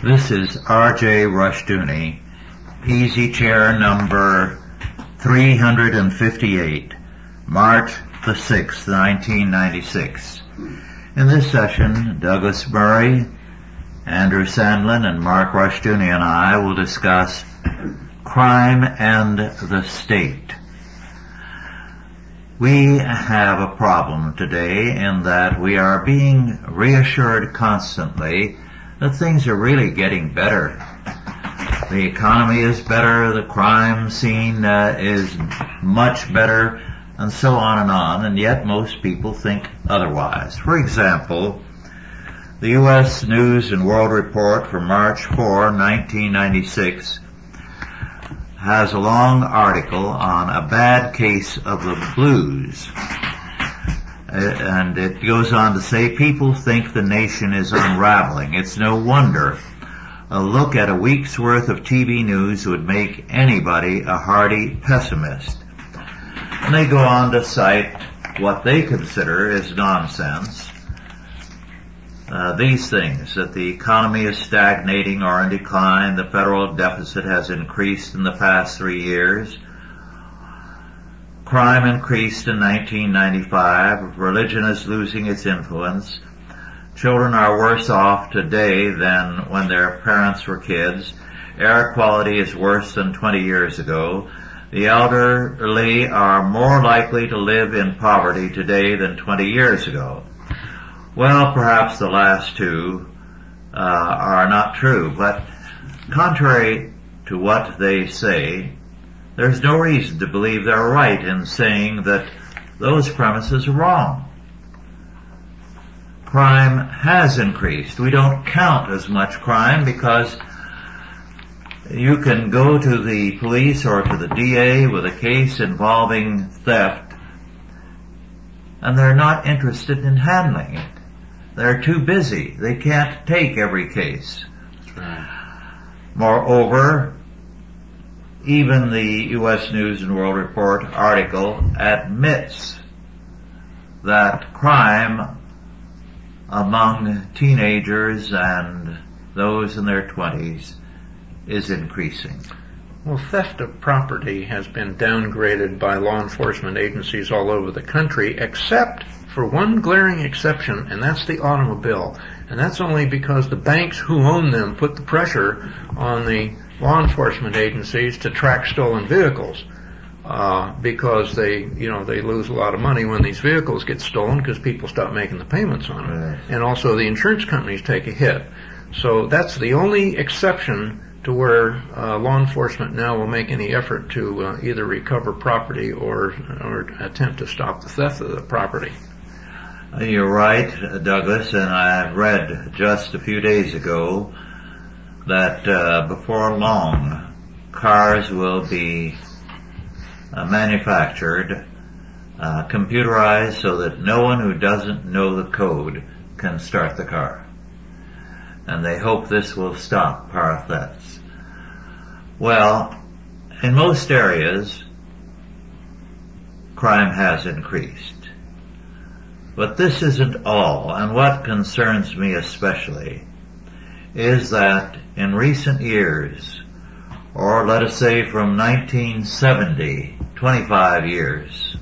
This is R.J. Rushdoony, Easy Chair number 358, March the 6th, 1996. In this session, Douglas Murray, Andrew Sandlin, and Mark Rushdoony and I will discuss crime and the state. We have a problem today in that we are being reassured constantly that things are really getting better. The economy is better, the crime scene is much better, and so on, and yet most people think otherwise. For example, the U.S. News and World Report for March 4, 1996 has a long article on a bad case of the blues. And it goes on to say, people think the nation is unraveling. It's no wonder. A look at a week's worth of TV news would make anybody a hardy pessimist. And they go on to cite what they consider is nonsense. These things, that the economy is stagnating or in decline, the federal deficit has increased in the past 3 years, crime increased in 1995, religion is losing its influence, children are worse off today than when their parents were kids, air quality is worse than 20 years ago, the elderly are more likely to live in poverty today than 20 years ago. Well, perhaps the last two are not true, but contrary to what they say, there's no reason to believe they're right in saying that those premises are wrong. Crime has increased. We don't count as much crime because you can go to the police or to the DA with a case involving theft, and they're not interested in handling it. They're too busy. They can't take every case. That's right. Moreover, even the U.S. News and World Report article admits that crime among teenagers and those in their 20s is increasing. Well, theft of property has been downgraded by law enforcement agencies all over the country, except for one glaring exception, and that's the automobile. And that's only because the banks who own them put the pressure on the law enforcement agencies to track stolen vehicles, because they lose a lot of money when these vehicles get stolen because people stop making the payments on them. Right. And also the insurance companies take a hit. So that's the only exception to where law enforcement now will make any effort to either recover property or attempt to stop the theft of the property. You're right, Douglas, and I read just a few days ago that before long cars will be manufactured, computerized, so that no one who doesn't know the code can start the car. And they hope this will stop car thefts. Well, in most areas, crime has increased. But this isn't all, and what concerns me especially is that in recent years, or let us say from 1970, 25 years,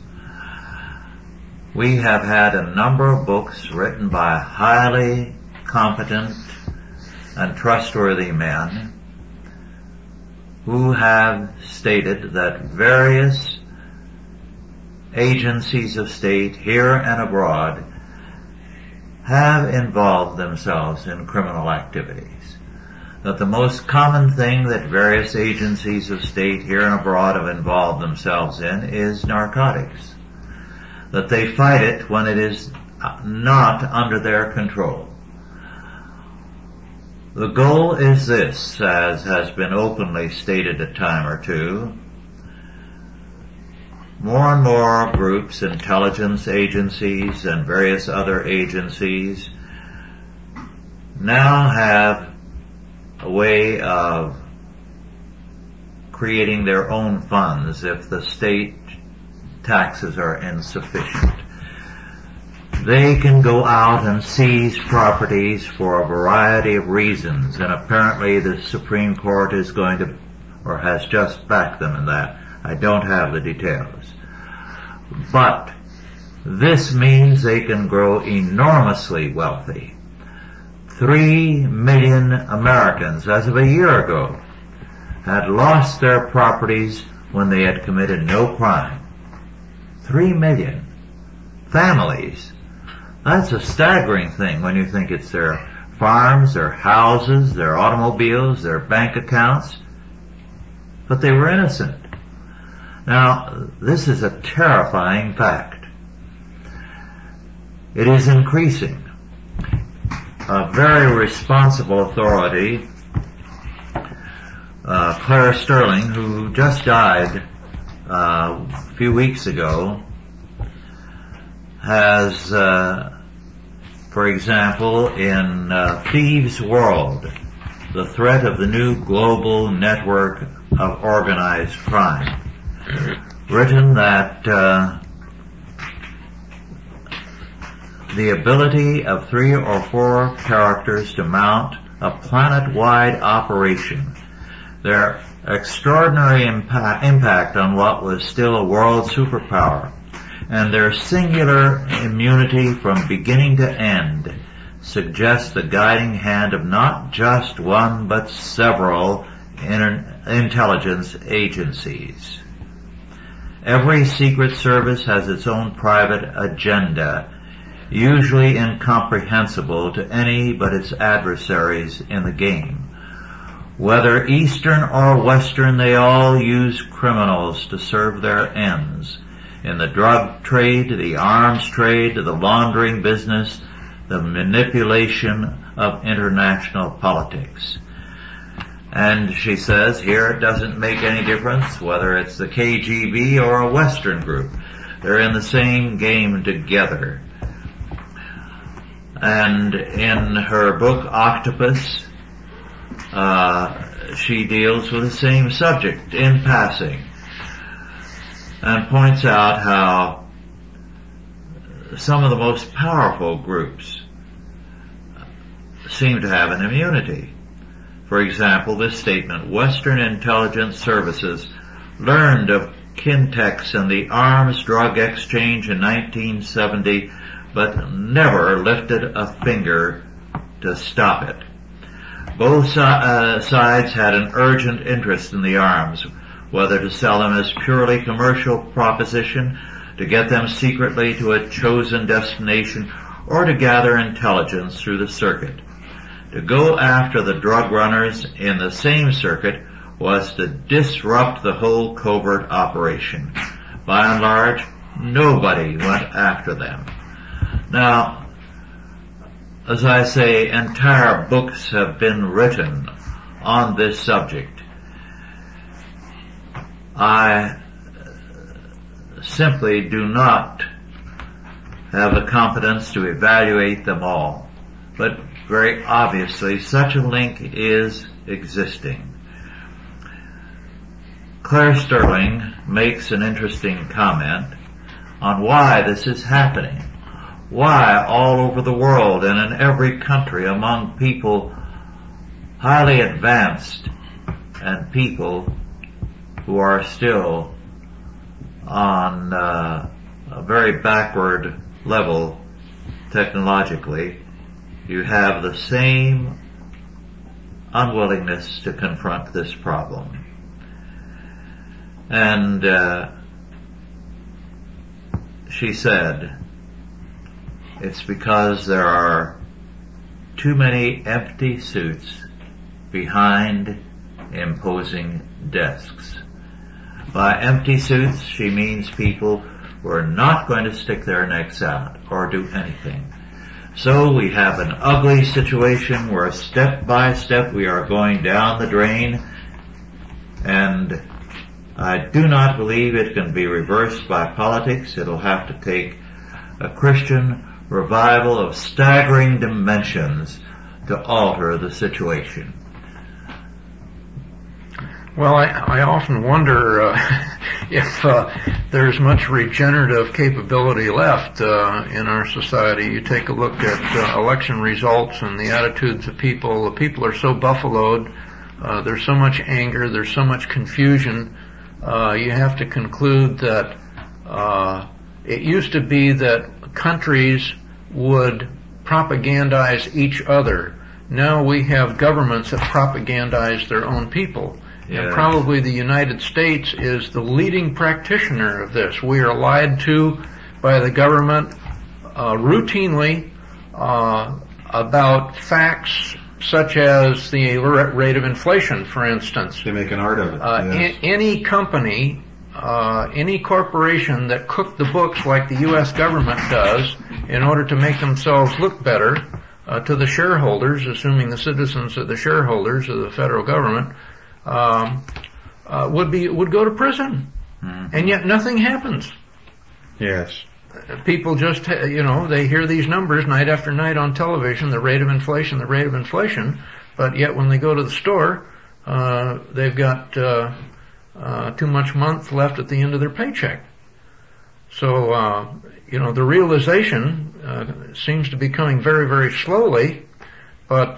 we have had a number of books written by highly competent and trustworthy men who have stated that various agencies of state here and abroad have involved themselves in criminal activities. That the most common thing that various agencies of state here and abroad have involved themselves in is narcotics. That they fight it when it is not under their control. The goal is this, as has been openly stated a time or two. More and more groups, intelligence agencies and various other agencies now have a way of creating their own funds if the state taxes are insufficient. they can go out and seize properties for a variety of reasons, and apparently the Supreme Court is going to, or has just backed them in that. I don't have the details. But this means they can grow enormously wealthy. 3 million Americans, as of a year ago, had lost their properties when they had committed no crime. 3 million families. That's a staggering thing when you think it's their farms, their houses, their automobiles, their bank accounts. But they were innocent. Now, this is a terrifying fact. It is increasing. A very responsible authority, Claire Sterling, who just died a few weeks ago, has, for example, in Thieves' World, the threat of the new global network of organized crime, written that the ability of 3 or 4 characters to mount a planet-wide operation, their extraordinary impact on what was still a world superpower, and their singular immunity from beginning to end suggests the guiding hand of not just one but several intelligence agencies. Every secret service has its own private agenda, usually incomprehensible to any but its adversaries in the game. Whether Eastern or Western, they all use criminals to serve their ends. In the drug trade, the arms trade, the laundering business, the manipulation of international politics. And she says here it doesn't make any difference whether it's the KGB or a Western group. They're in the same game together. And in her book Octopus, she deals with the same subject in passing and points out how some of the most powerful groups seem to have an immunity. For example, this statement, Western intelligence services learned of Kintex and the arms drug exchange in 1970, but never lifted a finger to stop it. Both sides had an urgent interest in the arms, whether to sell them as purely commercial proposition, to get them secretly to a chosen destination, or to gather intelligence through the circuit. To go after the drug runners in the same circuit was to disrupt the whole covert operation. By and large, nobody went after them. Now, as I say, entire books have been written on this subject. I simply do not have the competence to evaluate them all, but very obviously such a link is existing. Claire Sterling makes an interesting comment on why this is happening. Why all over the world and in every country among people highly advanced and people who are still on a very backward level technologically, you have the same unwillingness to confront this problem. And she said, it's because there are too many empty suits behind imposing desks. By empty suits, she means people who are not going to stick their necks out or do anything. So we have an ugly situation where step by step we are going down the drain, and I do not believe it can be reversed by politics. It'll have to take a Christian revival of staggering dimensions to alter the situation. Well, I often wonder if there's much regenerative capability left in our society. You take a look at election results and the attitudes of people. The people are so buffaloed. There's so much anger. There's so much confusion. You have to conclude that it used to be that countries would propagandize each other. Now we have governments that propagandize their own people. Yes. And probably the United States is the leading practitioner of this. We are lied to by the government routinely about facts such as the rate of inflation, for instance. They make an art of it. Yes. Any company, any corporation that cooked the books like the U.S. government does in order to make themselves look better to the shareholders, assuming the citizens are the shareholders of the federal government, would go to prison. Mm-hmm. And yet nothing happens. Yes. People just, they hear these numbers night after night on television, the rate of inflation, but yet when they go to the store, they've got too much month left at the end of their paycheck. So, the realization seems to be coming very, very slowly, but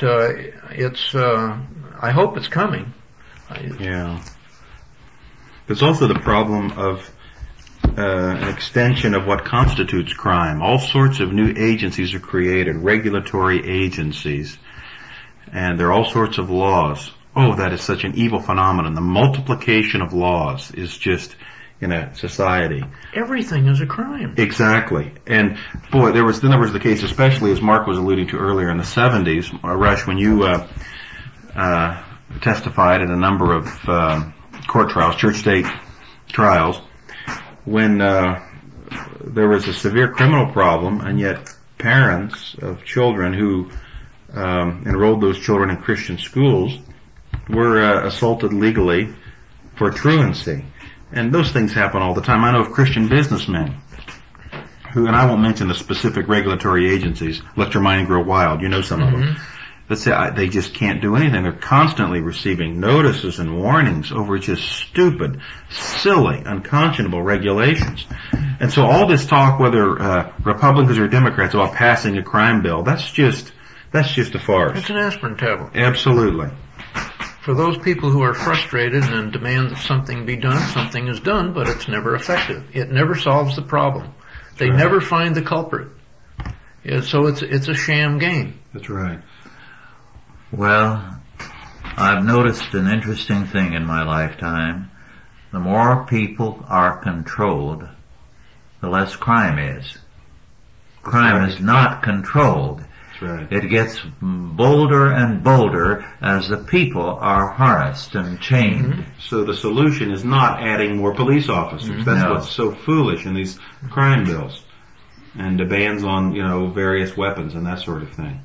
I hope it's coming. Yeah. There's also the problem of an extension of what constitutes crime. All sorts of new agencies are created, regulatory agencies, and there are all sorts of laws. Oh, that is such an evil phenomenon. The multiplication of laws is just in a society. Everything is a crime. Exactly. And boy, there was the case, especially as Mark was alluding to earlier in the 70s, Rush, when you testified in a number of court trials, church-state trials, when there was a severe criminal problem, and yet parents of children who enrolled those children in Christian schools were assaulted legally for truancy. And those things happen all the time. I know of Christian businessmen who, and I won't mention the specific regulatory agencies, let your mind grow wild, you know some of them. Let's say they just can't do anything. They're constantly receiving notices and warnings over just stupid, silly, unconscionable regulations. And so all this talk, whether Republicans or Democrats, about passing a crime bill, that's just a farce. It's an aspirin tablet. Absolutely. For those people who are frustrated and demand that something be done, something is done, but it's never effective. It never solves the problem. They never find the culprit. Yeah, so it's a sham game. That's right. Well, I've noticed an interesting thing in my lifetime. The more people are controlled, the less crime is. Crime is not controlled. That's right. It gets bolder and bolder as the people are harnessed and chained. Mm-hmm. So the solution is not adding more police officers. Mm-hmm. That's what's so foolish in these crime bills. And the bans on, various weapons and that sort of thing.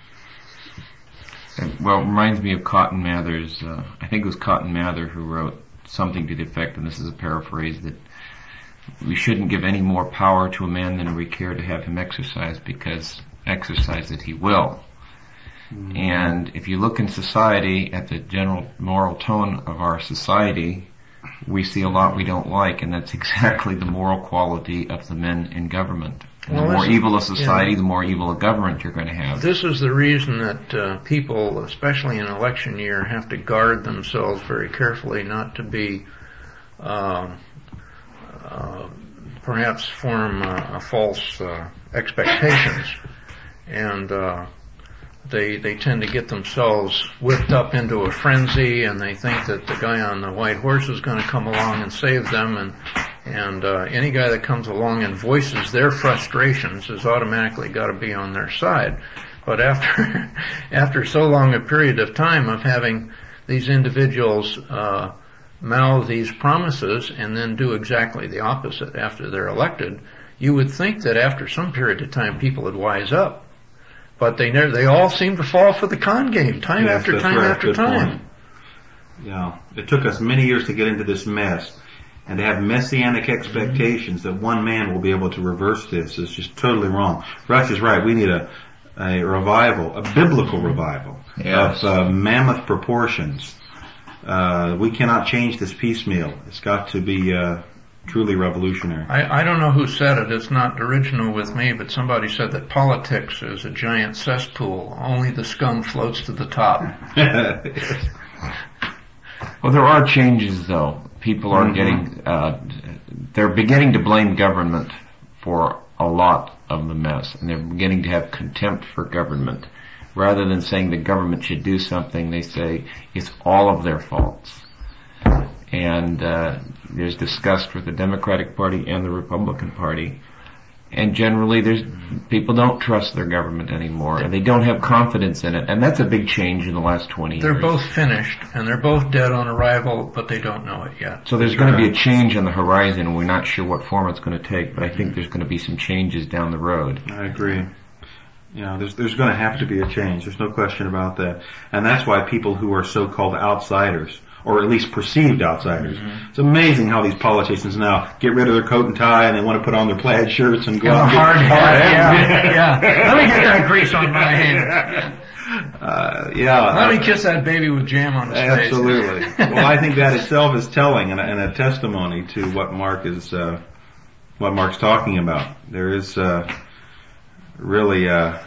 Well, it reminds me of Cotton Mather's, I think it was Cotton Mather who wrote something to the effect, and this is a paraphrase, that we shouldn't give any more power to a man than we care to have him exercise, because exercise it he will. Mm-hmm. And if you look in society at the general moral tone of our society, we see a lot we don't like, and that's exactly the moral quality of the men in government. And the more evil a society, the more evil a government you're going to have. This is the reason that people, especially in election year, have to guard themselves very carefully not to be, perhaps form false expectations. And they tend to get themselves whipped up into a frenzy, and they think that the guy on the white horse is going to come along and save them, and any guy that comes along and voices their frustrations has automatically got to be on their side. But after so long a period of time of having these individuals mouth these promises and then do exactly the opposite after they're elected, you would think that after some period of time people would wise up. But they all seem to fall for the con game time after time after time. Yeah, it took us many years to get into this mess. And to have messianic expectations that one man will be able to reverse this is just totally wrong. Rush is right. We need a revival, a biblical revival of mammoth proportions. We cannot change this piecemeal. It's got to be truly revolutionary. I don't know who said it. It's not original with me, but somebody said that politics is a giant cesspool. Only the scum floats to the top. Well, there are changes, though. People are getting, they're beginning to blame government for a lot of the mess, and they're beginning to have contempt for government. Rather than saying the government should do something, they say it's all of their faults. And there's disgust with the Democratic Party and the Republican Party. And generally people don't trust their government anymore, and they don't have confidence in it. And that's a big change in the last 20 years. They're both finished, and they're both dead on arrival, but they don't know it yet. So there's going to be a change on the horizon, and we're not sure what form it's going to take, but I think there's going to be some changes down the road. I agree. There's going to have to be a change. There's no question about that. And that's why people who are so-called outsiders, or at least perceived outsiders. It's amazing how these politicians now get rid of their coat and tie and they want to put on their plaid shirts and go out and hard hat. Yeah. Let me get that grease on my hand. Let me kiss that baby with jam on his face. Absolutely. Well, I think that itself is telling and a testimony to what Mark's talking about. There is really a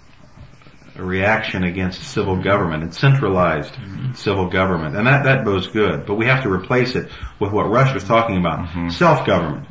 reaction against civil government and centralized civil government, and that bodes good. But we have to replace it with what Rush was talking about: self-government.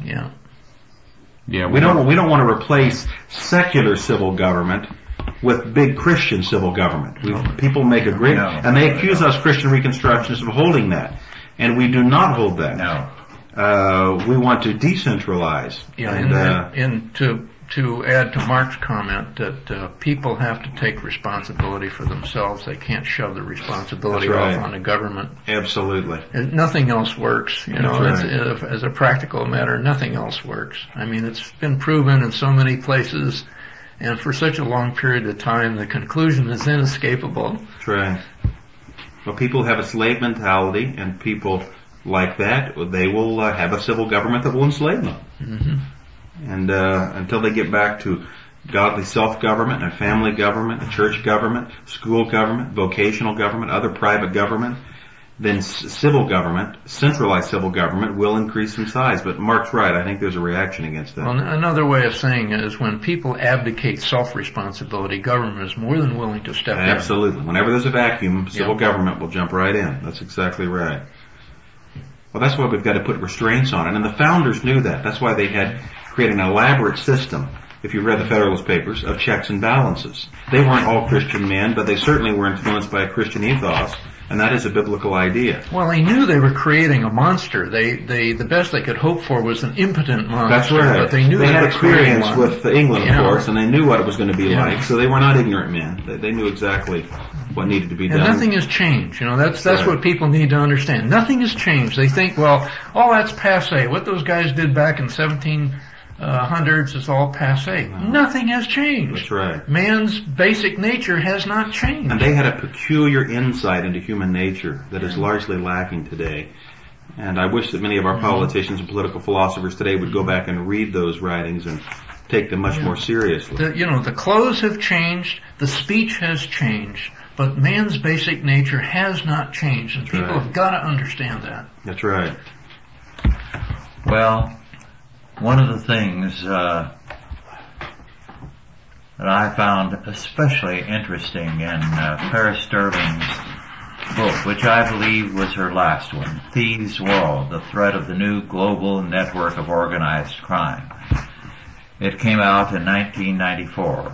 Yeah. We don't want to replace secular civil government with big Christian civil government. People make a great, and they accuse us Christian Reconstructionists of holding that, and we do not hold that. No. We want to decentralize. And to add to Mark's comment that people have to take responsibility for themselves. They can't shove the responsibility off on the government. Absolutely. And nothing else works. Right. As a practical matter, nothing else works. I mean, it's been proven in so many places, and for such a long period of time, the conclusion is inescapable. That's right. Well, people have a slave mentality, and people like that, they will have a civil government that will enslave them. And until they get back to godly self-government, and family government, a church government, school government, vocational government, other private government, then civil government, centralized civil government, will increase in size. But Mark's right. I think there's a reaction against that. Well, another way of saying it is when people abdicate self-responsibility, government is more than willing to step in. Absolutely. Whenever there's a vacuum, civil government will jump right in. That's exactly right. Well, that's why we've got to put restraints on it. And the founders knew that. That's why they had created an elaborate system, if you read the Federalist Papers, of checks and balances. They weren't all Christian men, but they certainly were influenced by a Christian ethos, and that is a biblical idea. Well, they knew they were creating a monster. The best they could hope for was an impotent monster. That's right. But they knew they had experience one. with England, of course, and they knew what it was going to be like, so they were not ignorant men. They knew exactly what needed to be done. And nothing has changed. That's right. What people need to understand. Nothing has changed. They think, well, that's passé. What those guys did back in 1700s is all passé. No. Nothing has changed. That's right. Man's basic nature has not changed. And they had a peculiar insight into human nature that is largely lacking today. And I wish that many of our politicians and political philosophers today would go back and read those writings and take them much more seriously. The clothes have changed, the speech has changed, but man's basic nature has not changed, and people have got to understand that. That's right. Well, one of the things that I found especially interesting in Clara Sterling's book, which I believe was her last one, Thieves' World, The Threat of the New Global Network of Organized Crime. It came out in 1994.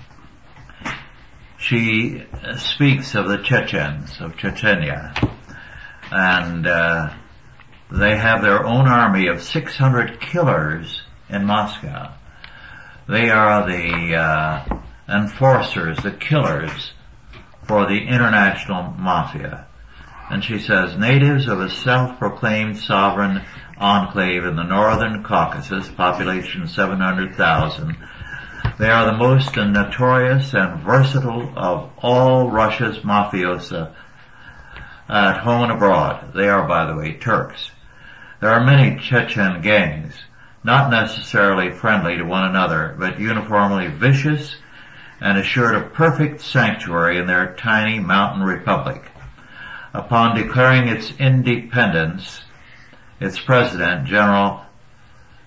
She speaks of the Chechens of Chechnya, and they have their own army of 600 killers in Moscow. They are the enforcers, the killers for the international mafia. And she says, natives of a self-proclaimed sovereign enclave in the northern Caucasus, population 700,000, they are the most notorious and versatile of all Russia's mafiosa at home and abroad. They are, by the way, Turks. There are many Chechen gangs, not necessarily friendly to one another, but uniformly vicious and assured a perfect sanctuary in their tiny mountain republic. Upon declaring its independence, its president, General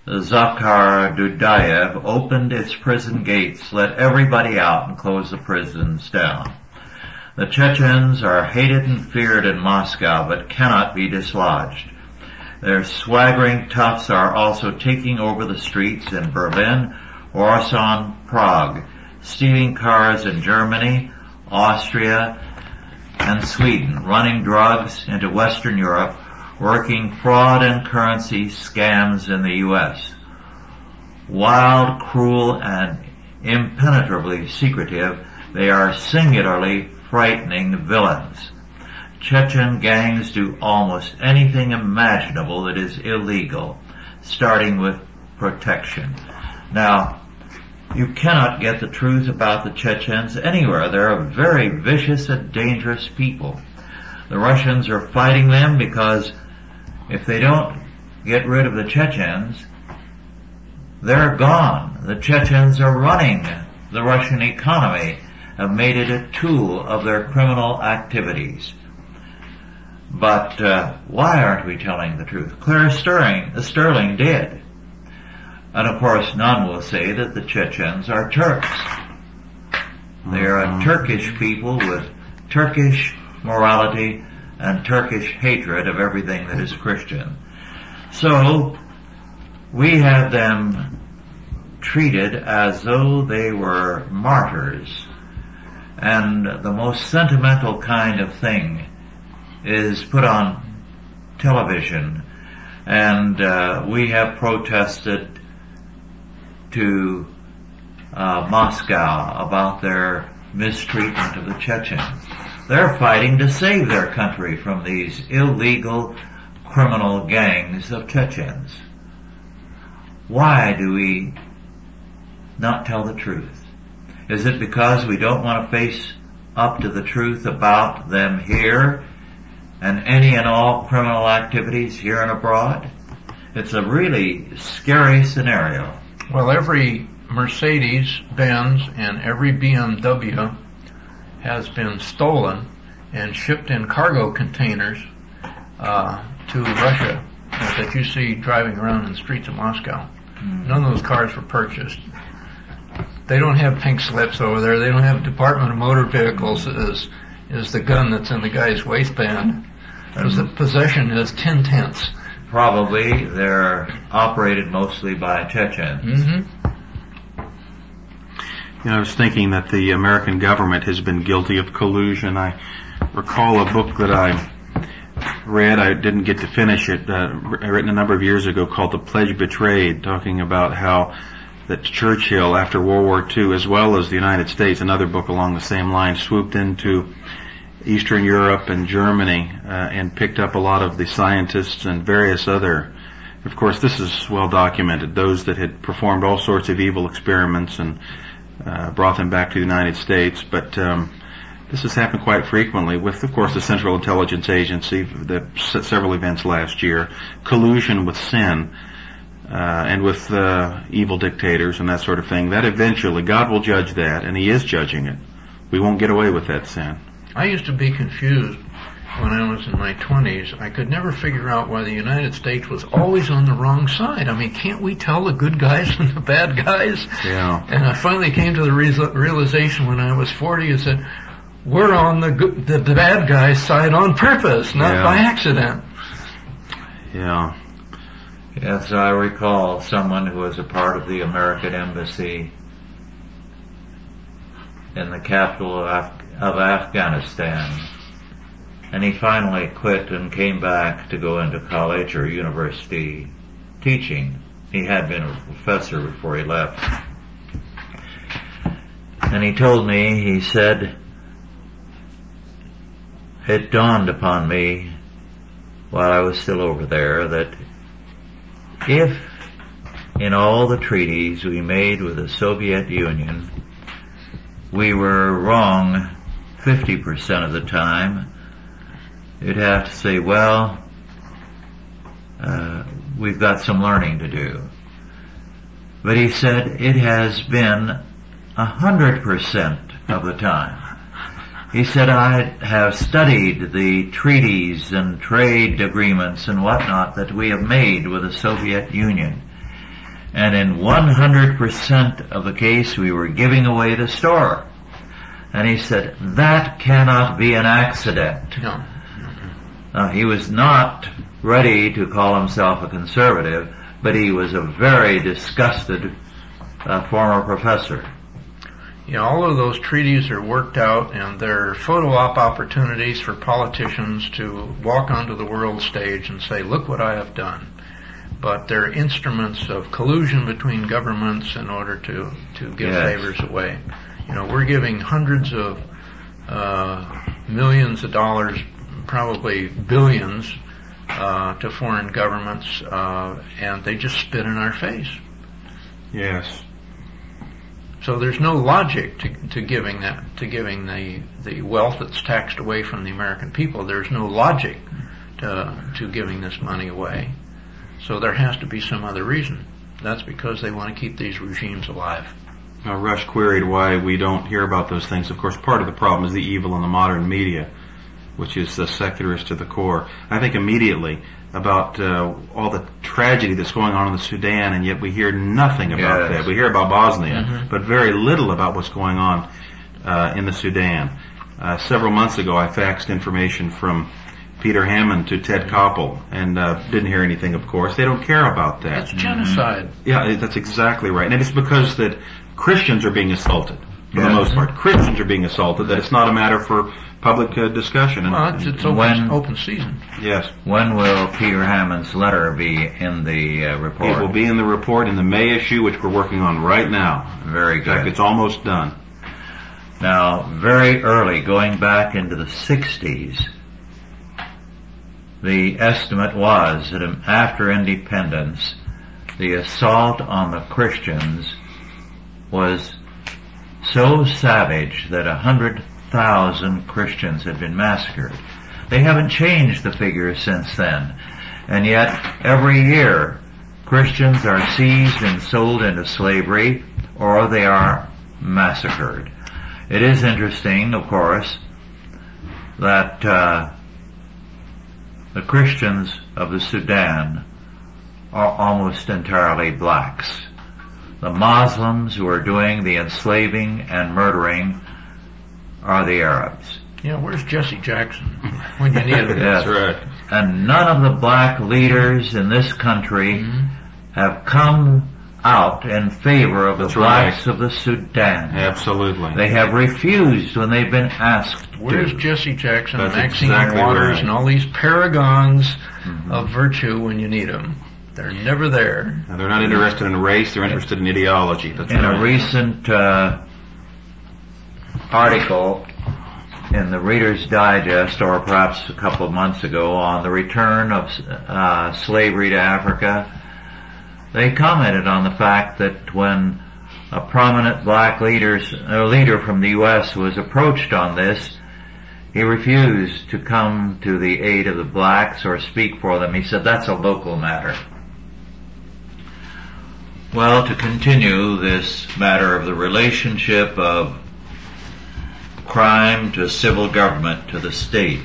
Zakhar Dudayev opened its prison gates, let everybody out, and closed the prisons down. The Chechens are hated and feared in Moscow, but cannot be dislodged. Their swaggering toughs are also taking over the streets in Berlin, Warsaw, and Prague, stealing cars in Germany, Austria, and Sweden, running drugs into Western Europe, working fraud and currency scams in the U.S. Wild, cruel, and impenetrably secretive, they are singularly frightening villains. Chechen gangs do almost anything imaginable that is illegal, starting with protection. Now, you cannot get the truth about the Chechens anywhere. They're a very vicious and dangerous people. The Russians are fighting them because if they don't get rid of the Chechens, they're gone. The Chechens are running the Russian economy, have made it a tool of their criminal activities. But why aren't we telling the truth? Claire Sterling did. And of course none will say that the Chechens are Turks. They are a Turkish people with Turkish morality and Turkish hatred of everything that is Christian. So we have them treated as though they were martyrs. And the most sentimental kind of thing is put on television. And we have protested to Moscow about their mistreatment of the Chechens. They're fighting to save their country from these illegal criminal gangs of Chechens. Why do we not tell the truth? Is it because we don't want to face up to the truth about them here and any and all criminal activities here and abroad? It's a really scary scenario. Well, every Mercedes-Benz and every BMW has been stolen and shipped in cargo containers to Russia that you see driving around in the streets of Moscow. None of those cars were purchased. They don't have pink slips over there. They don't have Department of Motor Vehicles is the gun that's in the guy's waistband. Because the possession is 10/10. Probably they're operated mostly by Chechens. Mm-hmm. You know, I was thinking that the American government has been guilty of collusion. I recall a book that I read. I didn't get to finish it. Written a number of years ago called The Pledge Betrayed, talking about how that Churchill, after World War II, as well as the United States, another book along the same line, swooped into Eastern Europe and Germany and picked up a lot of the scientists and various other, of course this is well documented, those that had performed all sorts of evil experiments and brought them back to the United States. But this has happened quite frequently with, of course, the Central Intelligence Agency, several events last year, collusion with sin, and with evil dictators and that sort of thing. That eventually, God will judge that, and He is judging it. We won't get away with that sin. I used to be confused when I was in my 20s. I could never figure out why the United States was always on the wrong side. I mean, can't we tell the good guys from the bad guys? Yeah. And I finally came to the realization when I was 40 and said, we're on the bad guy's side on purpose, not by accident. Yeah. Yes, I recall someone who was a part of the American Embassy in the capital of Afghanistan. And he finally quit and came back to go into college or university teaching. He had been a professor before he left. And he told me, he said, it dawned upon me while I was still over there that if in all the treaties we made with the Soviet Union we were wrong 50% of the time, you'd have to say, well, we've got some learning to do. But he said it has been 100% of the time. He said, I have studied the treaties and trade agreements and whatnot that we have made with the Soviet Union. and in 100% of the case we were giving away the store. And he said, that cannot be an accident. No. He was not ready to call himself a conservative, but he was a very disgusted former professor. Yeah, all of those treaties are worked out, and they're photo op opportunities for politicians to walk onto the world stage and say, look what I have done. But they're instruments of collusion between governments in order to give favors away. You know, we're giving hundreds of millions of dollars, probably billions, to foreign governments, and they just spit in our face. Yes. So there's no logic to giving the wealth that's taxed away from the American people. There's no logic to giving this money away. So there has to be some other reason. That's because they want to keep these regimes alive. Now, Rush queried why we don't hear about those things. Of course, part of the problem is the evil in the modern media, which is secularist to the core. I think immediately about all the tragedy that's going on in the Sudan, and yet we hear nothing about that. We hear about Bosnia, but very little about what's going on in the Sudan. Several months ago, I faxed information from Peter Hammond to Ted Koppel, and didn't hear anything, of course. They don't care about that. That's genocide. Yeah, that's exactly right. And it's because that Christians are being assaulted, for the most part. Christians are being assaulted, that it's not a matter for public discussion. Well, it's open season. Yes. When will Peter Hammond's letter be in the report? It will be in the report in the May issue, which we're working on right now. Very good. In fact, it's almost done. Now, very early, going back into the 60s, the estimate was that after independence, the assault on the Christians was so savage that 100,000 Christians had been massacred. They haven't changed the figures since then. And yet, every year, Christians are seized and sold into slavery, or they are massacred. It is interesting, of course, that the Christians of the Sudan are almost entirely blacks. The Muslims who are doing the enslaving and murdering are the Arabs. Yeah, where's Jesse Jackson when you need him? Yes. That's right. And none of the black leaders in this country have come out in favor of the blacks of the Sudan. Absolutely. They have refused when they've been asked Where's to. Jesse Jackson, That's Maxine exactly Waters, right. and all these paragons of virtue when you need them? They're never there. And they're not interested in race, they're interested in ideology. That's In right. a recent article in the Reader's Digest, or perhaps a couple of months ago, on the return of slavery to Africa, they commented on the fact that when a prominent black leader from the U.S. was approached on this, he refused to come to the aid of the blacks or speak for them. He said, that's a local matter. Well, to continue this matter of the relationship of crime to civil government to the state,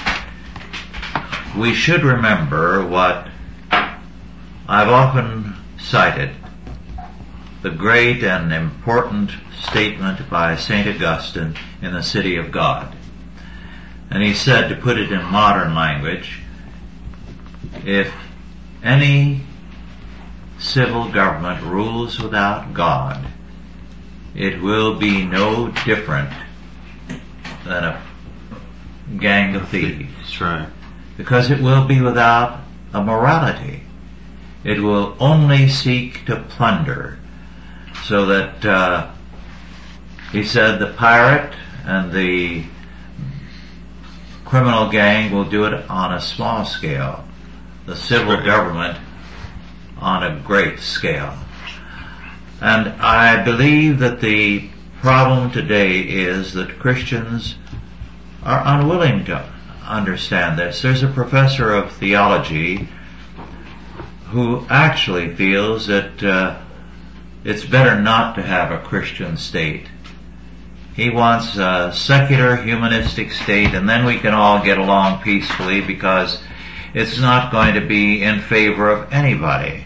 we should remember what I've often cited, the great and important statement by St. Augustine in the City of God. And he said, to put it in modern language, if any civil government rules without God, it will be no different than a gang of thieves. That's right. Because it will be without a morality. It will only seek to plunder. So that, he said, the pirate and the criminal gang will do it on a small scale. The civil government on a great scale. And I believe that the problem today is that Christians are unwilling to understand this. There's a professor of theology who actually feels that it's better not to have a Christian state. He wants a secular humanistic state, and then we can all get along peacefully because it's not going to be in favor of anybody.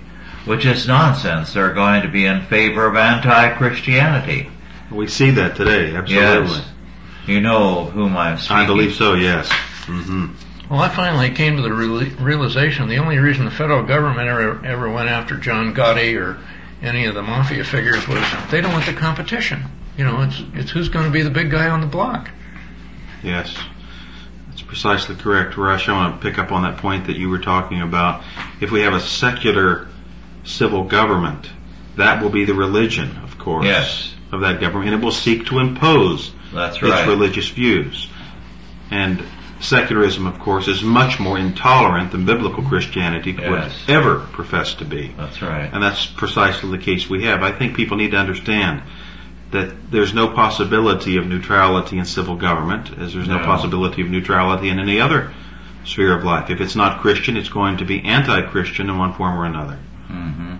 which is nonsense. They're going to be in favor of anti-Christianity. We see that today, absolutely. Yes. You know of whom I'm speaking. I believe so, yes. Mm-hmm. Well, I finally came to the realization the only reason the federal government ever went after John Gotti or any of the mafia figures was they don't want the competition. You know, it's who's going to be the big guy on the block. Yes, that's precisely correct, Rush. I want to pick up on that point that you were talking about. If we have a secular civil government, that will be the religion, of course, yes, of that government, and it will seek to impose its religious views. And secularism, of course, is much more intolerant than biblical Christianity would ever profess to be. That's right. And that's precisely the case we have. I think people need to understand that there's no possibility of neutrality in civil government, as there's no possibility of neutrality in any other sphere of life. If it's not Christian, it's going to be anti-Christian in one form or another. Mm-hmm.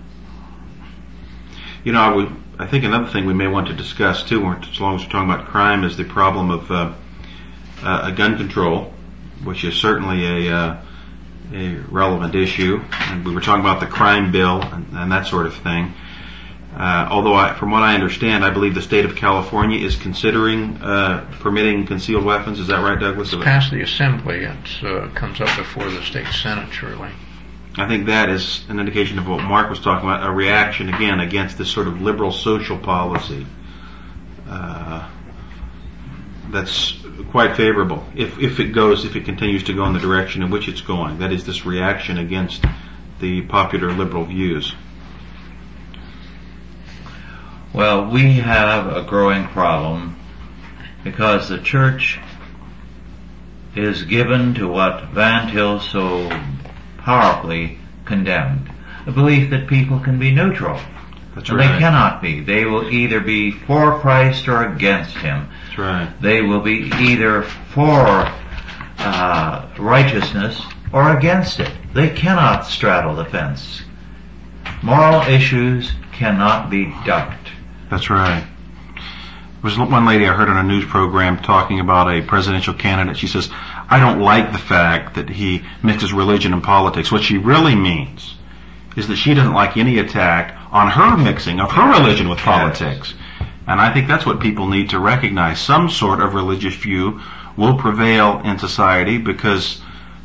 You know, I think another thing we may want to discuss too, as long as we're talking about crime, is the problem of gun control, which is certainly a relevant issue. And we were talking about the crime bill and that sort of thing. Although, from what I understand, I believe the state of California is considering permitting concealed weapons. Is that right, Douglas? It's passed the Assembly. It comes up before the state Senate, surely. I think that is an indication of what Mark was talking about, a reaction, again, against this sort of liberal social policy that's quite favorable if it continues to go in the direction in which it's going. That is, this reaction against the popular liberal views. Well, we have a growing problem because the church is given to what Van Til so powerfully condemned, the belief that people can be neutral. That's and right. They cannot be. They will either be for Christ or against Him. That's right. They will be either for righteousness or against it. They cannot straddle the fence. Moral issues cannot be ducked. That's right. There was one lady I heard on a news program talking about a presidential candidate. She says, I don't like the fact that he mixes religion and politics. What she really means is that she doesn't like any attack on her mixing of her religion with politics. Yes. And I think that's what people need to recognize. Some sort of religious view will prevail in society because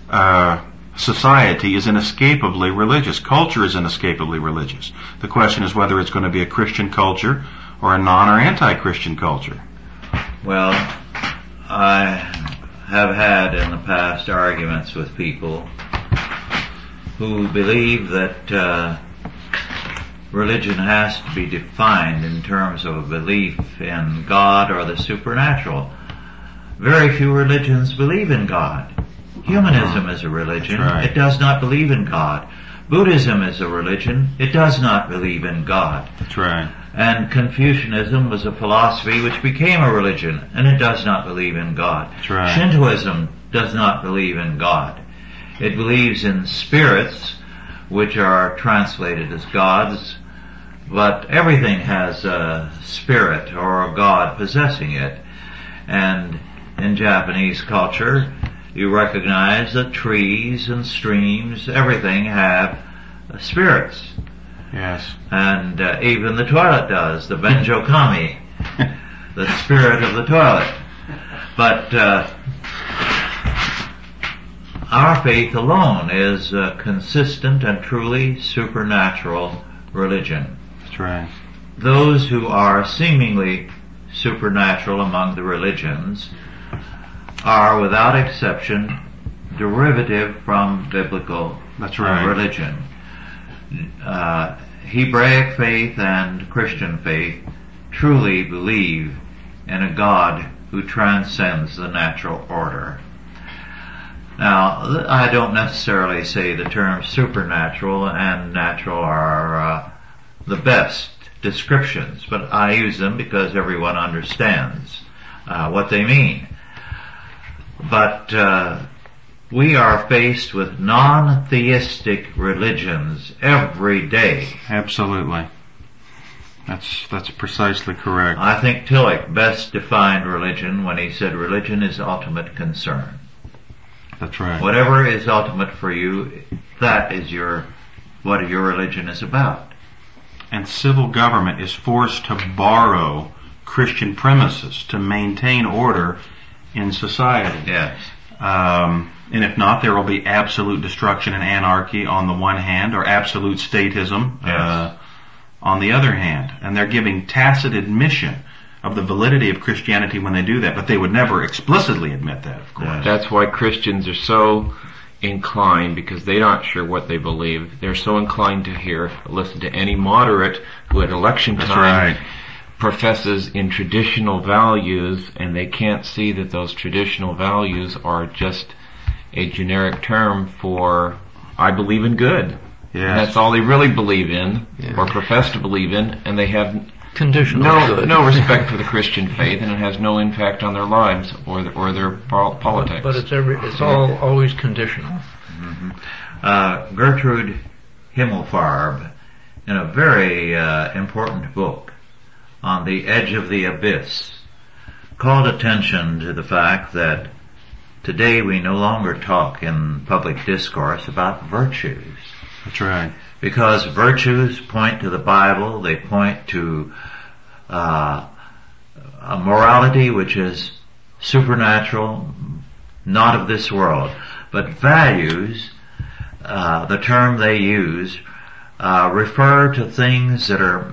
society is inescapably religious. Culture is inescapably religious. The question is whether it's going to be a Christian culture or a non or anti-Christian culture. Well, I have had in the past arguments with people who believe that religion has to be defined in terms of a belief in God or the supernatural. Very few religions believe in God. Humanism is a religion. Right. It does not believe in God. Buddhism is a religion. It does not believe in God. That's right. And Confucianism was a philosophy which became a religion, and it does not believe in God. That's right. Shintoism does not believe in God. It believes in spirits, which are translated as gods, but everything has a spirit or a god possessing it. And in Japanese culture, you recognize that trees and streams, everything have spirits. Yes. And even the toilet does, the Benjo Kami, the spirit of the toilet. But our faith alone is a consistent and truly supernatural religion. That's right. Those who are seemingly supernatural among the religions are, without exception, derivative from biblical religion. Hebraic faith and Christian faith truly believe in a God who transcends the natural order. Now, I don't necessarily say the terms supernatural and natural are the best descriptions, but I use them because everyone understands what they mean. But we are faced with non-theistic religions every day. Absolutely. That's precisely correct. I think Tillich best defined religion when he said religion is ultimate concern. That's right. Whatever is ultimate for you, that is your what your religion is about. And civil government is forced to borrow Christian premises to maintain order in society. Yes. And if not, there will be absolute destruction and anarchy on the one hand, or absolute statism on the other hand. And they're giving tacit admission of the validity of Christianity when they do that, but they would never explicitly admit that, of course. That's why Christians are so inclined, because they're not sure what they believe, they're so inclined to listen to any moderate who at election time professes in traditional values, and they can't see that those traditional values are just a generic term for, I believe in good. Yes. And that's all they really believe in, or profess to believe in, and they have conditional no respect for the Christian faith, and it has no impact on their lives or their politics. But it's always conditional. Mm-hmm. Gertrude Himmelfarb, in a very important book on the edge of the abyss, called attention to the fact that today we no longer talk in public discourse about virtues. That's right. Because virtues point to the Bible, they point to a morality which is supernatural, not of this world. But values, the term they use, refer to things that are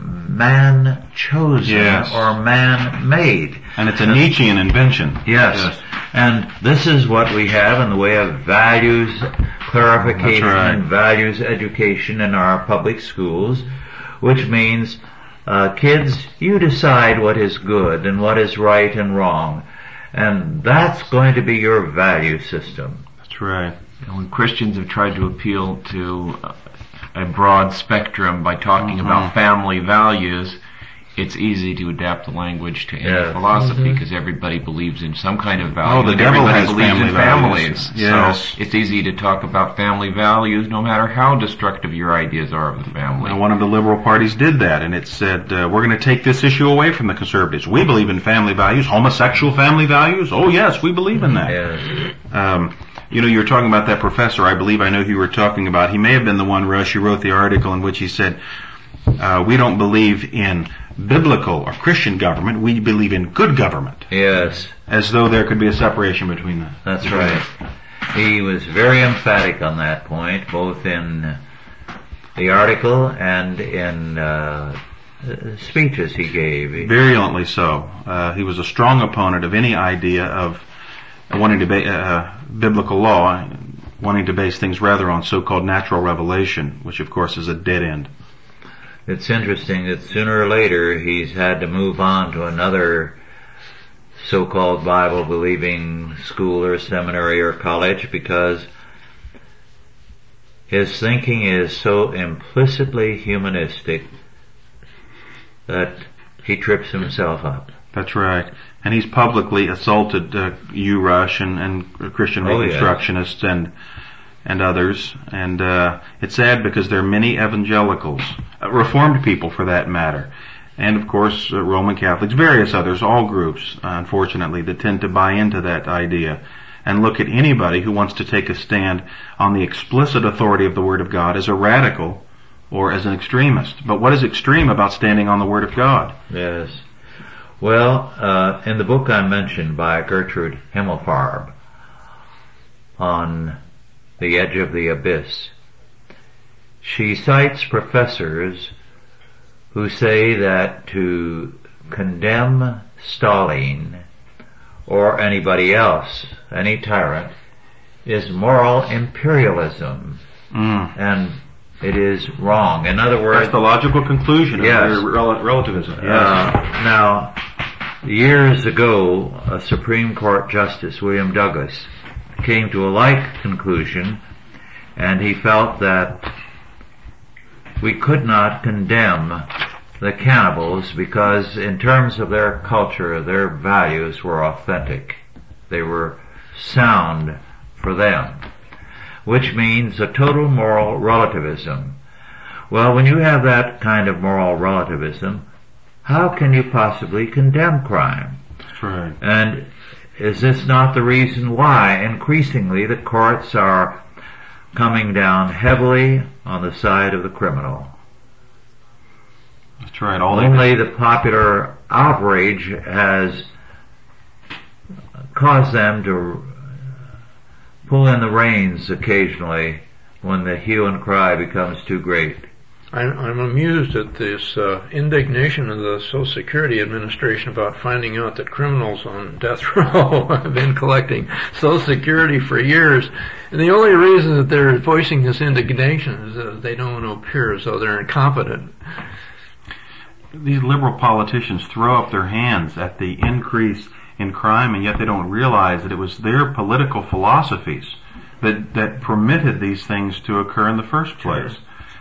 man-chosen or man-made. And it's a Nietzschean invention. Yes. And this is what we have in the way of values clarification and values education in our public schools, which means, kids, you decide what is good and what is right and wrong. And that's going to be your value system. That's right. And when Christians have tried to appeal to a broad spectrum by talking about family values, it's easy to adapt the language to any philosophy, because everybody believes in some kind of value. Oh, the devil has family families. Yes. So it's easy to talk about family values no matter how destructive your ideas are of the family. And one of the liberal parties did that, and it said, we're going to take this issue away from the conservatives. We believe in family values, homosexual family values. Oh yes, we believe in that. Yes. You were talking about that professor, I believe I know who you were talking about. He may have been the one, Rush, who wrote the article in which he said, we don't believe in biblical or Christian government, we believe in good government. Yes. As though there could be a separation between them. That's right. He was very emphatic on that point, both in the article and in speeches he gave. Virulently so. He was a strong opponent of any idea of wanting to biblical law, wanting to base things rather on so-called natural revelation, which of course is a dead end. It's interesting that sooner or later he's had to move on to another so-called Bible-believing school or seminary or college, because his thinking is so implicitly humanistic that he trips himself up. That's right. And he's publicly assaulted you, Rush, and Christian Reconstructionists and others. And it's sad because there are many evangelicals, Reformed people for that matter, and of course Roman Catholics, various others, all groups, unfortunately, that tend to buy into that idea and look at anybody who wants to take a stand on the explicit authority of the Word of God as a radical or as an extremist. But what is extreme about standing on the Word of God? Yes. Well, in the book I mentioned by Gertrude Himmelfarb, On the Edge of the Abyss, she cites professors who say that to condemn Stalin or anybody else, any tyrant, is moral imperialism. And it is wrong. In other words, that's the logical conclusion of relativism. Now, years ago, a Supreme Court Justice, William Douglas, came to a like conclusion, and he felt that we could not condemn the cannibals because in terms of their culture, their values were authentic. They were sound for them, which means a total moral relativism. Well, when you have that kind of moral relativism, how can you possibly condemn crime? That's right. And is this not the reason why increasingly the courts are coming down heavily on the side of the criminal. That's right. Only the popular outrage has caused them to pull in the reins occasionally when the hue and cry becomes too great. I'm amused at this indignation of the Social Security Administration about finding out that criminals on death row have been collecting Social Security for years. And the only reason that they're voicing this indignation is that they don't want to appear as though they're incompetent. These liberal politicians throw up their hands at the increase in crime, and yet they don't realize that it was their political philosophies that permitted these things to occur in the first place.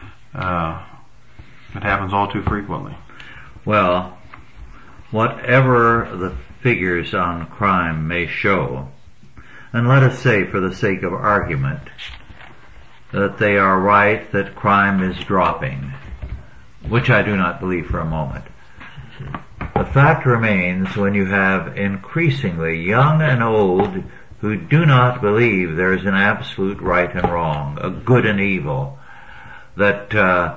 It happens all too frequently. Well, whatever the figures on crime may show, and let us say for the sake of argument that they are right, that crime is dropping, which I do not believe for a moment. The fact remains, when you have increasingly young and old who do not believe there is an absolute right and wrong, a good and evil, that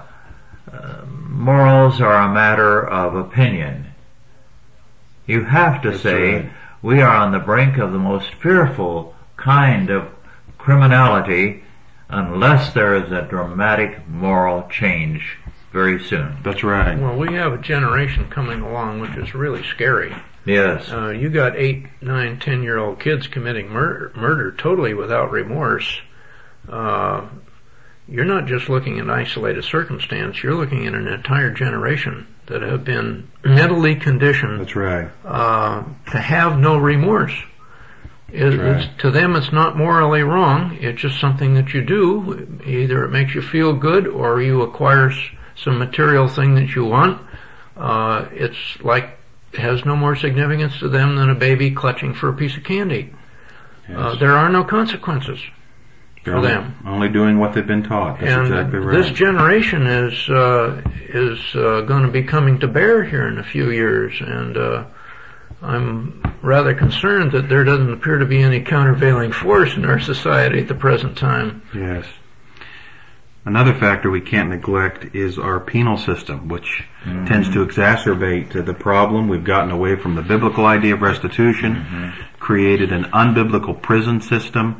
morals are a matter of opinion, you have to say we are on the brink of the most fearful kind of criminality unless there is a dramatic moral change very soon. That's right. Well, we have a generation coming along which is really scary. Yes. You got 8, 9, 10-year-old kids committing murder totally without remorse. You're not just looking at isolated circumstance, you're looking at an entire generation that have been mentally conditioned. That's right. To have no remorse. To them it's not morally wrong, it's just something that you do. Either it makes you feel good or you acquire some material thing that you want. It's like, it has no more significance to them than a baby clutching for a piece of candy. Yes. There are no consequences for them. Only doing what they've been taught. That's exactly right. This generation is going to be coming to bear here in a few years, and I'm rather concerned that there doesn't appear to be any countervailing force in our society at the present time. Yes. Another factor we can't neglect is our penal system, which tends to exacerbate the problem. We've gotten away from the biblical idea of restitution, created an unbiblical prison system.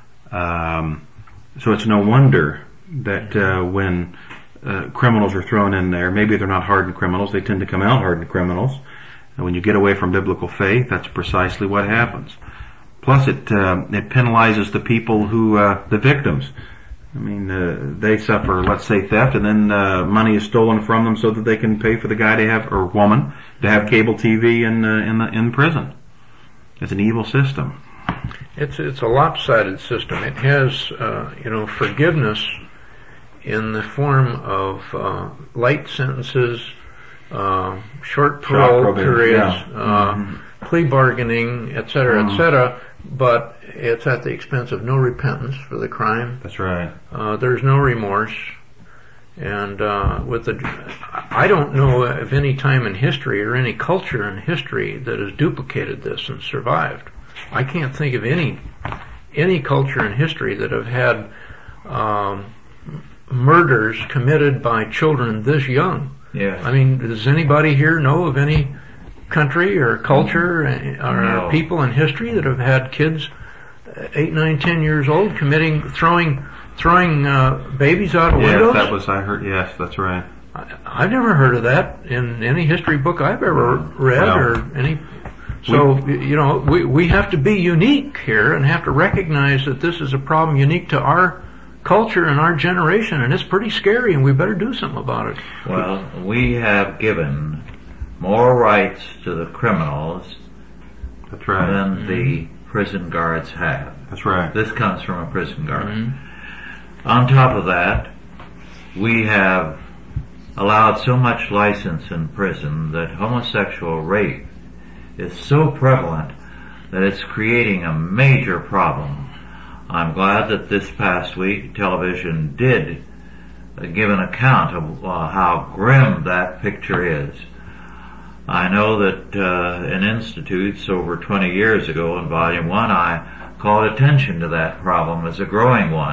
So it's no wonder that when criminals are thrown in there, maybe they're not hardened criminals, they tend to come out hardened criminals. And when you get away from biblical faith, that's precisely what happens. Plus it penalizes the people who, the victims. I mean, they suffer, let's say, theft, and then money is stolen from them so that they can pay for the guy to have, or woman, to have cable TV in prison. It's an evil system. It's a lopsided system. It has, forgiveness in the form of light sentences, short parole periods, plea bargaining, etc., etc. But it's at the expense of no repentance for the crime. That's right. There's no remorse, and I don't know of any time in history or any culture in history that has duplicated this and survived. I can't think of any culture in history that have had murders committed by children this young. Yes. I mean, does anybody here know of any country or culture or people in history that have had kids 8, 9, 10 years old throwing babies out of windows? Yes, I heard. Yes, that's right. I've never heard of that in any history book I've ever read or any. So, we have to be unique here and have to recognize that this is a problem unique to our culture and our generation, and it's pretty scary, and we better do something about it. Well, we have given more rights to the criminals than the prison guards have. That's right. This comes from a prison guard. On top of that, we have allowed so much license in prison that homosexual rape is so prevalent that it's creating a major problem. I'm glad that this past week television did give an account of how grim that picture is. I know that in Institutes over 20 years ago in Volume 1 I called attention to that problem as a growing one,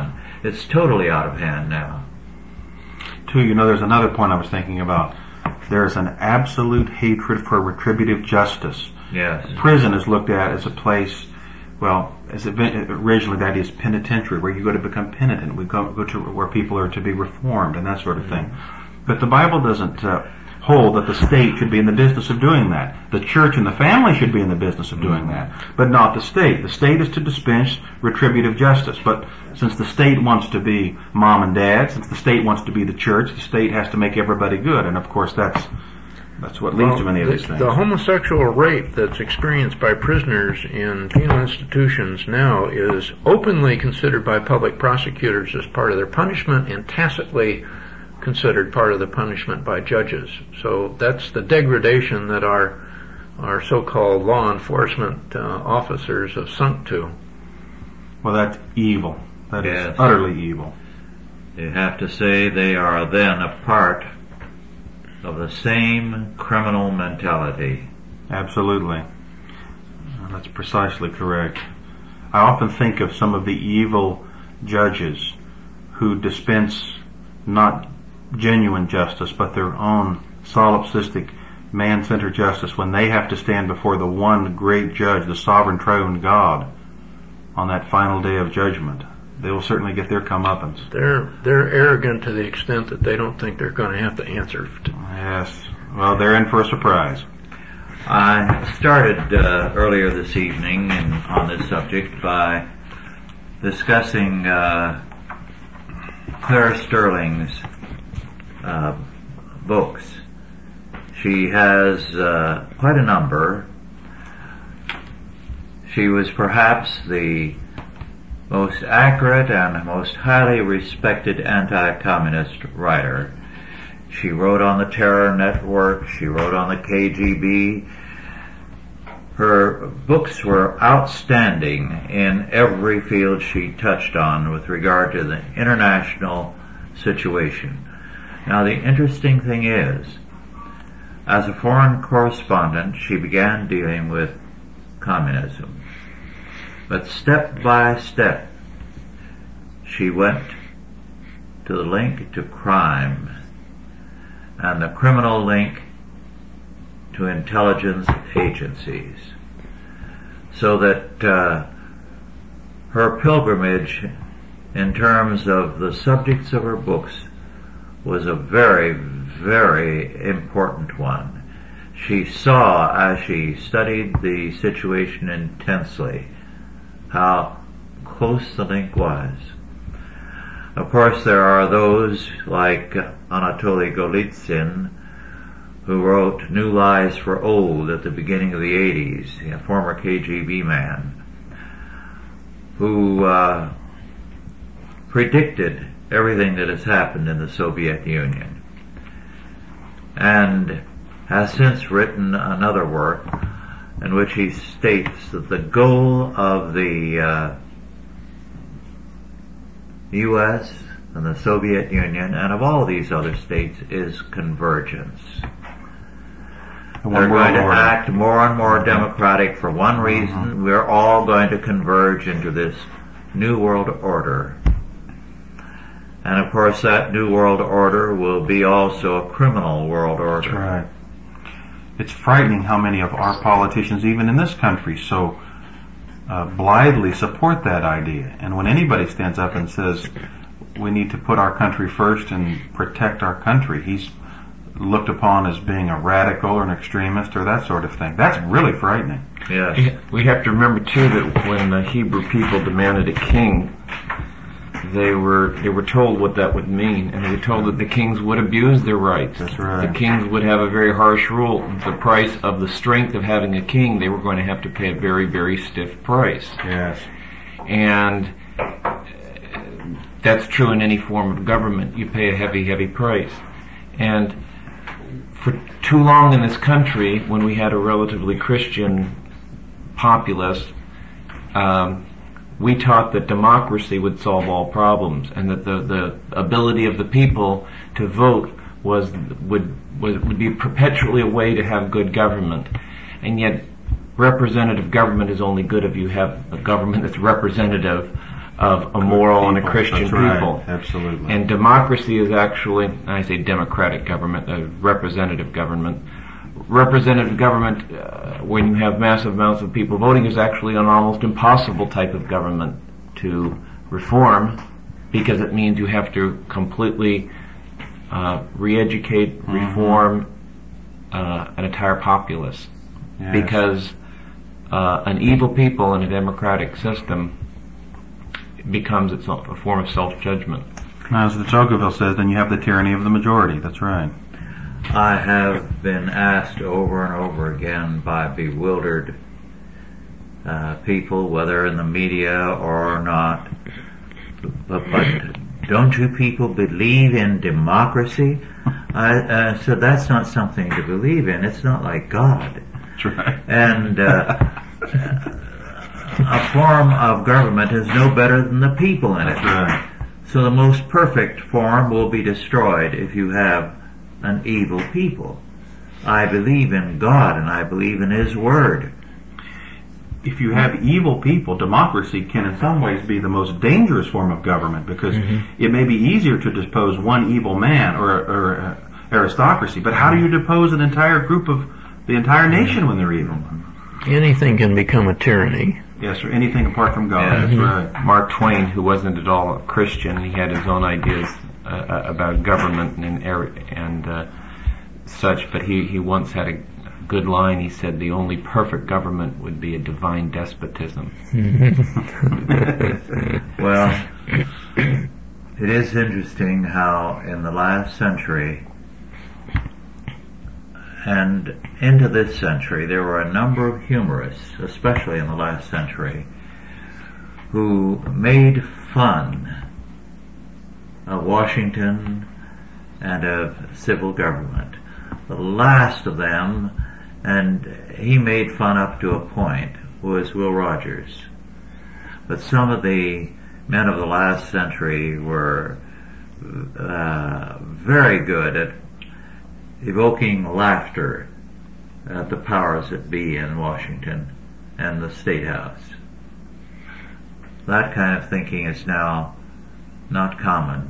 It's totally out of hand now. Too, there's another point I was thinking about. There's an absolute hatred for retributive justice. Yes. Prison is looked at as a place, originally that is penitentiary, where you go to become penitent. We go to where people are to be reformed and that sort of thing. But the Bible doesn't hold that the state should be in the business of doing that. The church and the family should be in the business of doing that, but not the state. The state is to dispense retributive justice. But since the state wants to be mom and dad, since the state wants to be the church, the state has to make everybody good. And of course that's what leads to many of these things. The homosexual rape that's experienced by prisoners in penal institutions now is openly considered by public prosecutors as part of their punishment and tacitly considered part of the punishment by judges. So that's the degradation that our so-called law enforcement officers have sunk to. Well, that's evil. That is utterly evil. You have to say they are then a part of the same criminal mentality. Absolutely. That's precisely correct. I often think of some of the evil judges who dispense not genuine justice, but their own solipsistic, man-centered justice when they have to stand before the one great judge, the sovereign triune God, on that final day of judgment. They will certainly get their comeuppance. They're arrogant to the extent that they don't think they're going to have to answer. Yes. Well, they're in for a surprise. I started earlier this evening on this subject by discussing Claire Sterling's books. She has quite a number. She was perhaps the most accurate and most highly respected anti-communist writer. She wrote on the Terror Network, she wrote on the KGB. Her books were outstanding in every field she touched on with regard to the international situation. Now the interesting thing is, as a foreign correspondent, she began dealing with communism. But step by step, she went to the link to crime and the criminal link to intelligence agencies, so that her pilgrimage in terms of the subjects of her books was a very, very important one. She saw, as she studied the situation intensely, how close the link was. Of course, there are those like Anatoly Golitsyn, who wrote New Lies for Old at the beginning of the 80s, a former KGB man, who predicted everything that has happened in the Soviet Union, and has since written another work in which he states that the goal of the U.S. and the Soviet Union and of all these other states is convergence. They're going to act more and more democratic for one reason: we're all going to converge into this new world order. And of course that new world order will be also a criminal world order. That's right. It's frightening how many of our politicians, even in this country, so blithely support that idea. And when anybody stands up and says we need to put our country first and protect our country, he's looked upon as being a radical or an extremist or that sort of thing. That's really frightening. Yes. We have to remember too that when the Hebrew people demanded a king, they were told what that would mean, and they were told that the kings would abuse their rights. That's right. The kings would have a very harsh rule. The price of the strength of having a king, they were going to have to pay a very, very stiff price. Yes. And that's true in any form of government. You pay a heavy, heavy price. And for too long in this country, when we had a relatively Christian populace, we taught that democracy would solve all problems, and that the ability of the people to vote would be perpetually a way to have good government. And yet representative government is only good if you have a government that's representative of a moral and a Christian That's right. people. Absolutely. And democracy is actually, I say democratic government, a representative government. Representative government, when you have massive amounts of people voting, is actually an almost impossible type of government to reform, because it means you have to completely re-educate, reform an entire populace. Yes. Because an evil people in a democratic system becomes itself a form of self-judgment. As the Tocqueville says, then you have the tyranny of the majority. That's right. I have been asked over and over again by bewildered people, whether in the media or not, but don't you people believe in democracy? I said, that's not something to believe in. It's not like God. That's right. And a form of government is no better than the people in it. That's right. So the most perfect form will be destroyed if you have an evil people. I believe in God and I believe in His Word. If you have evil people, democracy can in some ways be the most dangerous form of government, because it may be easier to depose one evil man or aristocracy, but how do you depose an entire group of the entire nation when they're evil? Anything can become a tyranny. Yes, or anything apart from God. Yeah. That's right. Mark Twain, who wasn't at all a Christian, he had his own ideas about government and such, but he once had a good line. He said, the only perfect government would be a divine despotism. Well, it is interesting how in the last century and into this century there were a number of humorists, especially in the last century, who made fun of Washington and of civil government. The last of them, and he made fun up to a point, was Will Rogers. But some of the men of the last century were very good at evoking laughter at the powers that be in Washington and the State House. That kind of thinking is now not common.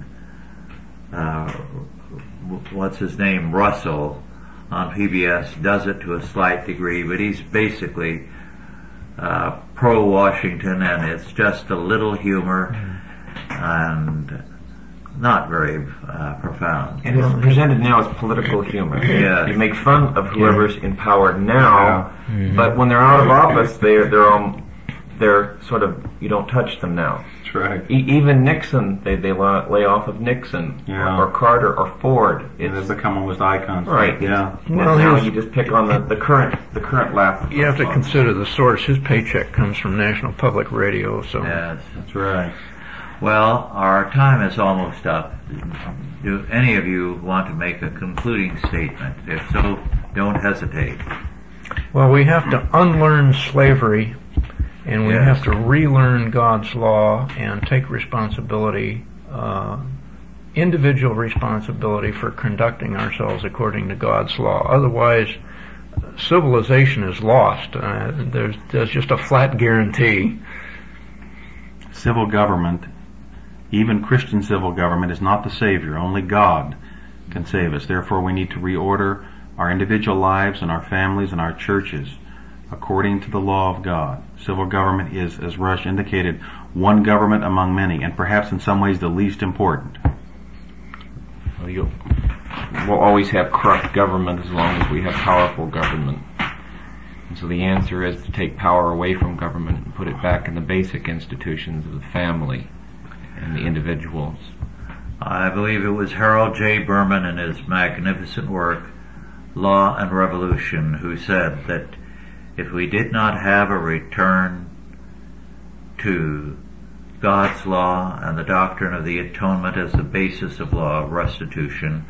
What's his name? Russell on PBS does it to a slight degree, but he's basically pro-Washington, and it's just a little humor and not very profound. And it's presented now as political humor. Yeah. You make fun of whoever's in power now, but when they're out of office, they're sort of, you don't touch them now. That's right. Even Nixon, they lay off of Nixon, or Carter, or Ford. They've become almost icons. Right. Yeah. Well, Now you just pick on the current laugh. You have to consider the source. His paycheck comes from National Public Radio, so Yes. That's right. Well, our time is almost up. Do any of you want to make a concluding statement? If so, don't hesitate. well, we have to unlearn slavery, and we Yes. have to relearn God's law and take responsibility, individual responsibility for conducting ourselves according to God's law. Otherwise, civilization is lost. There's just a flat guarantee. Civil government, even Christian civil government, is not the Savior. Only God can save us. Therefore, we need to reorder our individual lives and our families and our churches according to the law of God. Civil government is, as Rush indicated, one government among many, and perhaps in some ways the least important. We'll always have corrupt government as long as we have powerful government. And so the answer is to take power away from government and put it back in the basic institutions of the family and the individuals. I believe it was Harold J. Berman in his magnificent work, Law and Revolution, who said that if we did not have a return to God's law and the doctrine of the atonement as the basis of law of restitution,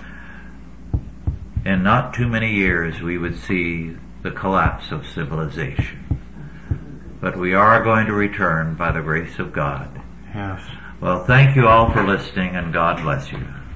in not too many years we would see the collapse of civilization. But we are going to return by the grace of God. Yes. Well, thank you all for listening, and God bless you.